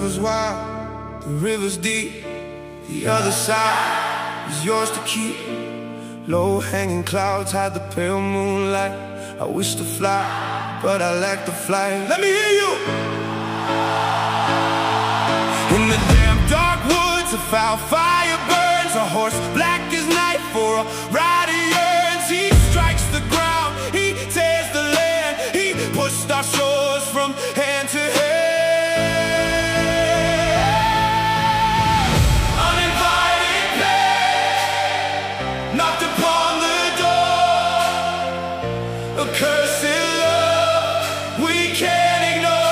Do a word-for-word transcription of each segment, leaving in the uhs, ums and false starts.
river's wide, the river's deep. The other side is yours to keep. Low-hanging clouds hide the pale moonlight. I wish to fly, but I lack the flight. Let me hear you! In the damp dark woods, a foul fire burns. A horse black as night for a rider yearns. He strikes the ground, he tears the land. He pushed our shores from hand to hand. A cursed love we can't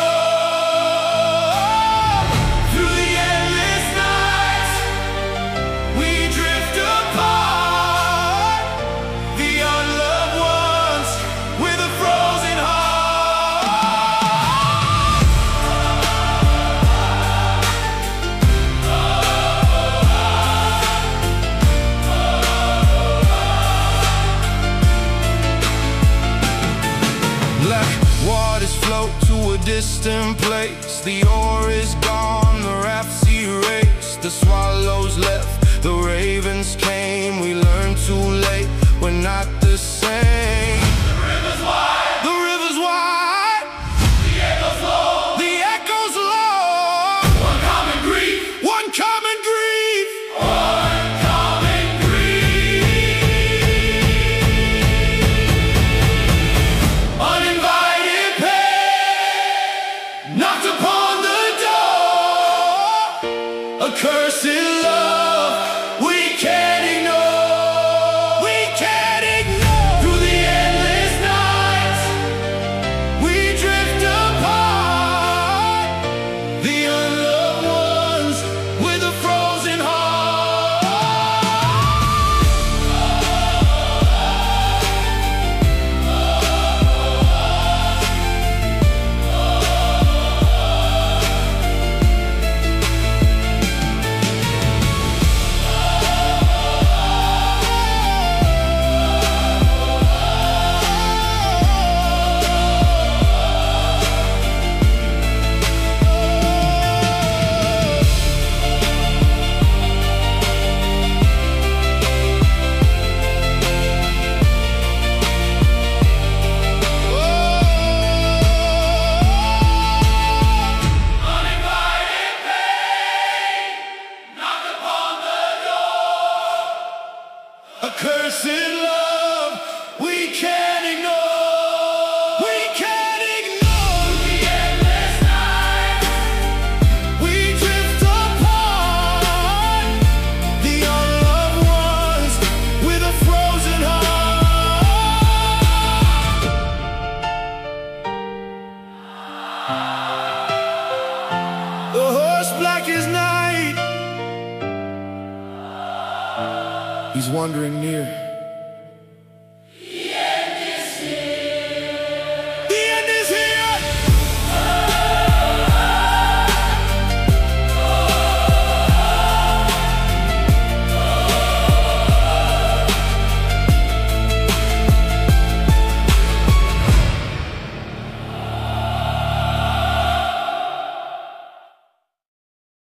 ignore. Through the endless nights we drift apart. The unloved ones with a frozen Black waters float to a distant place. The oar is gone, the raft's erased. The swallows left, the ravens came. We learned too late, we're not the same. The river's wide, the river's wide. The echoes low, the echoes low. One common grief, one common grief, one common grief. Uninvited pain knocked upon the door. A cursed love we can't ignore. We can't ignore. Through the endless nights we drift apart. The unloved ones with a frozen A cursed love we can't ignore. We can't ignore. Through the endless night we drift apart. The unloved ones with a frozen heart. The horse black as night, he's wandering near.